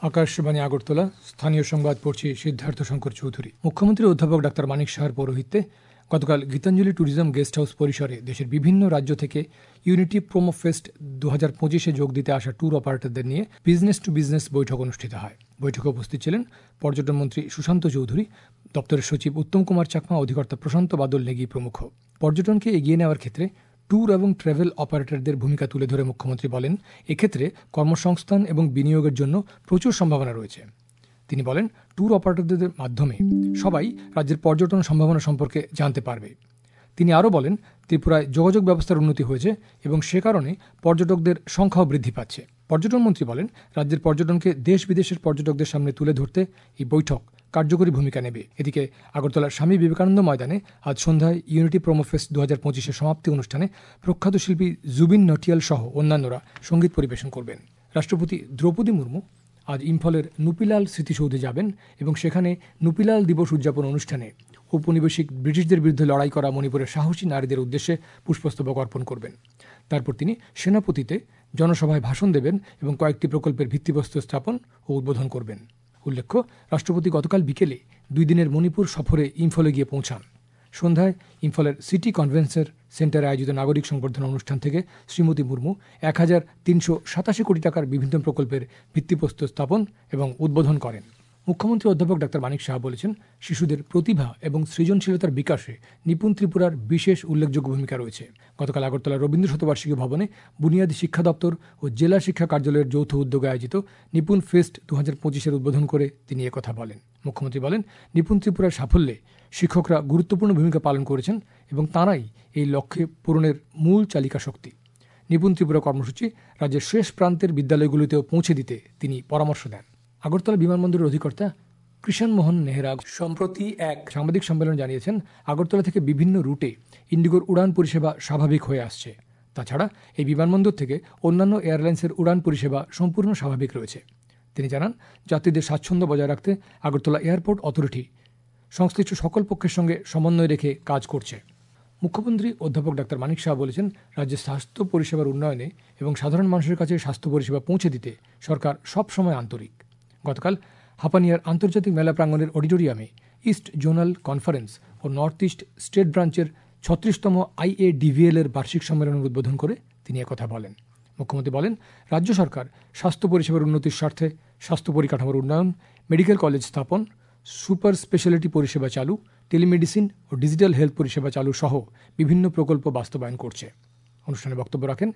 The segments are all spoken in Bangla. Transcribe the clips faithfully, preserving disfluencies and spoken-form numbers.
আকাশবাণী আগরতলা, স্থানীয় সংবাদ পড়ছি সিদ্ধার্থ শঙ্কর চৌধুরী। মুখ্যমন্ত্রী অধ্যাপক ডাক্তার মানিক সাহার পৌরোহিত্যে গতকাল গীতাঞ্জলি ট্যুরিজম গেস্ট হাউস পরিসরে দেশের বিভিন্ন রাজ্য থেকে ইউনিটি প্রোমো ফেস্ট দু হাজার পঁচিশে যোগ দিতে আসা ট্যুর অপারেটরদের নিয়ে বিজনেস টু বিজনেস বৈঠক অনুষ্ঠিত হয়। বৈঠকে উপস্থিত ছিলেন পর্যটন মন্ত্রী সুশান্ত চৌধুরী, দপ্তরের সচিব উত্তম কুমার চাকমা, অধিকর্তা প্রশান্ত বাদল নেগি প্রমুখ। পর্যটনকে এগিয়ে নেওয়ার ক্ষেত্রে ট্যুর এবং ট্রাভেল অপারেটরদের ভূমিকা তুলে ধরে মুখ্যমন্ত্রী বলেন, এক্ষেত্রে কর্মসংস্থান এবং বিনিয়োগের জন্য প্রচুর সম্ভাবনা রয়েছে। তিনি বলেন, ট্যুর অপারেটরদের মাধ্যমে সবাই রাজ্যের পর্যটন সম্ভাবনা সম্পর্কে জানতে পারবে। তিনি আরও বলেন, ত্রিপুরায় যোগাযোগ ব্যবস্থার উন্নতি হয়েছে এবং সে কারণে পর্যটকদের সংখ্যাও বৃদ্ধি পাচ্ছে। পর্যটন মন্ত্রী বলেন, রাজ্যের পর্যটনকে দেশ বিদেশের পর্যটকদের সামনে তুলে ধরতে এই বৈঠক কার্যকরী ভূমিকা নেবে। এদিকে আগরতলার স্বামী বিবেকানন্দ ময়দানে আজ সন্ধ্যায় ইউনিটি প্রোমো ফেস্ট দু হাজার পঁচিশের সমাপ্তি অনুষ্ঠানে প্রখ্যাত শিল্পী জুবিন নটিয়াল সহ অন্যান্যরা সঙ্গীত পরিবেশন করবেন। রাষ্ট্রপতি দ্রৌপদী মুর্মু আজ ইম্ফলের নুপিলাল স্মৃতিসৌধে যাবেন এবং সেখানে নুপিলাল দিবস উদযাপন অনুষ্ঠানে ঔপনিবেশিক ব্রিটিশদের বিরুদ্ধে লড়াই করা মণিপুরের সাহসী নারীদের উদ্দেশ্যে পুষ্পস্তবক অর্পণ করবেন। তারপর তিনি সেনাপতিতে জনসভায় ভাষণ দেবেন এবং কয়েকটি প্রকল্পের ভিত্তিপ্রস্তর স্থাপন ও উদ্বোধন করবেন। উল্লেখ্য, রাষ্ট্রপতি গতকাল বিকেলে দুই দিনের মণিপুর সফরে ইম্ফলে গিয়ে পৌঁছান। সন্ধ্যায় ইম্ফলের সিটি কনভেনশন সেন্টারে আয়োজিত নাগরিক সংবর্ধনা অনুষ্ঠান থেকে শ্রীমতী মুর্মু এক হাজার তিনশো সাতাশি কোটি টাকার বিভিন্ন প্রকল্পের ভিত্তিপ্রস্তর স্থাপন এবং উদ্বোধন করেন। মুখ্যমন্ত্রী অধ্যাপক ডাক্তার মানিক সাহা বলেছেন, শিশুদের প্রতিভা এবং সৃজনশীলতার বিকাশে নিপুণ ত্রিপুরার বিশেষ উল্লেখযোগ্য ভূমিকা রয়েছে। গতকাল আগরতলা রবীন্দ্র শতবার্ষিকী ভবনে বুনিয়াদী শিক্ষা দপ্তর ও জেলা শিক্ষা কার্যালয়ের যৌথ উদ্যোগে আয়োজিত নিপুণ ফেস্ট দু হাজার পঁচিশের উদ্বোধন করে তিনি একথা বলেন। মুখ্যমন্ত্রী বলেন, নিপুণ ত্রিপুরার সাফল্যে শিক্ষকরা গুরুত্বপূর্ণ ভূমিকা পালন করেছেন এবং তাঁরাই এই লক্ষ্যে পূরণের মূল চালিকা শক্তি। নিপুণ ত্রিপুরা কর্মসূচি রাজ্যের শেষ প্রান্তের বিদ্যালয়গুলিতেও পৌঁছে দিতে তিনি পরামর্শ দেন। আগরতলা বিমানবন্দরের অধিকর্তা কৃষণ মোহন নেহরা সম্প্রতি এক সাংবাদিক সম্মেলনে জানিয়েছেন, আগরতলা থেকে বিভিন্ন রুটে ইন্ডিগোর উড়ান পরিষেবা স্বাভাবিক হয়ে আসছে। তাছাড়া এই বিমানবন্দর থেকে অন্যান্য এয়ারলাইন্সের উড়ান পরিষেবা সম্পূর্ণ স্বাভাবিক রয়েছে। তিনি জানান, যাত্রীদের স্বাচ্ছন্দ্য বজায় রাখতে আগরতলা এয়ারপোর্ট অথরিটি সংশ্লিষ্ট সকল পক্ষের সঙ্গে সমন্বয় রেখে কাজ করছে। মুখ্যমন্ত্রী অধ্যাপক ডাক্তার মানিক সাহা বলেছেন, রাজ্যের স্বাস্থ্য পরিষেবার উন্নয়নে এবং সাধারণ মানুষের কাছে স্বাস্থ্য পরিষেবা পৌঁছে দিতে সরকার সবসময় আন্তরিক। গতকাল হাপানিয়ার আন্তর্জাতিক মেলা প্রাঙ্গণের অডিটোরিয়ামে ইস্ট জোনাল কনফারেন্স ও নর্থ ইস্ট স্টেট ব্রাঞ্চের ছত্রিশতম আইএডিভিএল এর বার্ষিক সম্মেলনের উদ্বোধন করে তিনি একথা বলেন। মুখ্যমন্ত্রী বলেন, রাজ্য সরকার স্বাস্থ্য পরিষেবার উন্নতির স্বার্থে স্বাস্থ্য পরিকাঠামোর উন্নয়ন, মেডিকেল কলেজ স্থাপন, সুপার স্পেশালিটি পরিষেবা চালু, টেলিমেডিসিন ও ডিজিটাল হেলথ পরিষেবা চালু সহ বিভিন্ন প্রকল্প বাস্তবায়ন করছে। অনুষ্ঠানে বক্তব্য রাখেন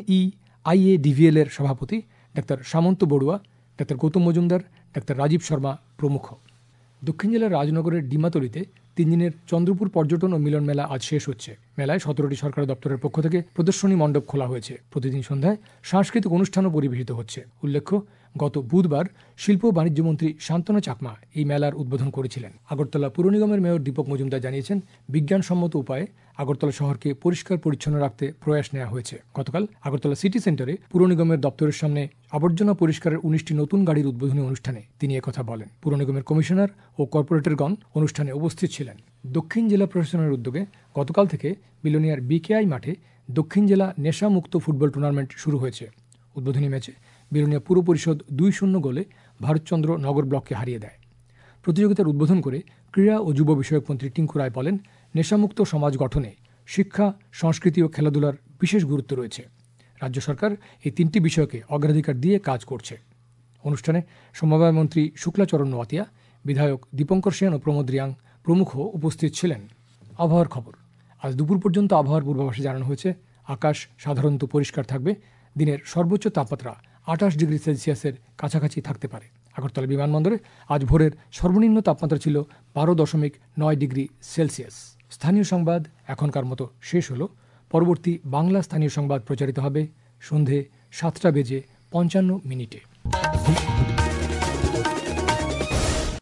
এনইআইএডিভিএল এর সভাপতি doctor Samanta Barua, doctor Gautam Majumdar, doctor Rajib Sharma প্রমুখ। দক্ষিণ জেলার রাজনগরের ডিমাতলিতে তিন দিনের চন্দ্রপুর পর্যটন ও মিলন মেলা আজ শেষ হচ্ছে। মেলায় সতেরোটি সরকারি দপ্তরের পক্ষ থেকে প্রদর্শনী মণ্ডপ খোলা হয়েছে। প্রতিদিন সন্ধ্যায় সাংস্কৃতিক অনুষ্ঠানও পরিবেশিত হচ্ছে। উল্লেখ্য, গত বুধবার শিল্প ও বাণিজ্য মন্ত্রী শান্তনু চাকমা এই মেলার উদ্বোধন করেছিলেন। আগরতলা পুর নিগমের মেয়র দীপক মজুমদার জানিয়েছেন, বিজ্ঞানসম্মত উপায়ে আগরতলা শহরকে পরিষ্কার পরিচ্ছন্ন রাখতে প্রয়াস নেওয়া হয়েছে। গতকাল আগরতলা সিটি সেন্টারে পুর নিগমের দপ্তরের সামনে আবর্জনা পরিষ্কারের উনিশটি নতুন গাড়ির উদ্বোধনী অনুষ্ঠানে তিনি একথা বলেন। পুর নিগমের কমিশনার ও কর্পোরেটরগণ অনুষ্ঠানে উপস্থিত ছিলেন। দক্ষিণ জেলা প্রশাসনের উদ্যোগে গতকাল থেকে বিলোনিয়ার বিকেআই মাঠে দক্ষিণ জেলা নেশামুক্ত ফুটবল টুর্নামেন্ট শুরু হয়েছে। উদ্বোধনী ম্যাচে বিলোনিয়া পুর পরিষদ দুই শূন্য গোলে ভারতচন্দ্র নগর ব্লককে হারিয়ে দেয়। প্রতিযোগিতার উদ্বোধন করে ক্রীড়া ও যুব বিষয়ক মন্ত্রী টিঙ্কু রায় বলেন, নেশামুক্ত সমাজ গঠনে শিক্ষা, সংস্কৃতি ও খেলাধুলার বিশেষ গুরুত্ব রয়েছে। রাজ্য সরকার এই তিনটি বিষয়কে অগ্রাধিকার দিয়ে কাজ করছে। অনুষ্ঠানে সমবায় মন্ত্রী শুক্লাচরণ নোয়াতিয়া, বিধায়ক দীপঙ্কর সেন ও প্রমোদ রিয়াং প্রমুখ উপস্থিত ছিলেন। আবহাওয়ার খবর। আজ দুপুর পর্যন্ত আবহাওয়ার পূর্বাভাসে জানানো হয়েছে, আকাশ সাধারণত পরিষ্কার থাকবে। দিনের সর্বোচ্চ তাপমাত্রা আঠাশ ডিগ্রি সেলসিয়াসের কাছাকাছি থাকতে পারে। আগরতলা বিমানবন্দরে আজ ভোরের সর্বনিম্ন তাপমাত্রা ছিল বারো দশমিক নয় ডিগ্রি সেলসিয়াস। স্থানীয় সংবাদ এখনকার মতো শেষ হলো। পরবর্তী বাংলা স্থানীয় সংবাদ প্রচারিত হবে সন্ধে সাতটা বেজে পঞ্চান্ন মিনিটে।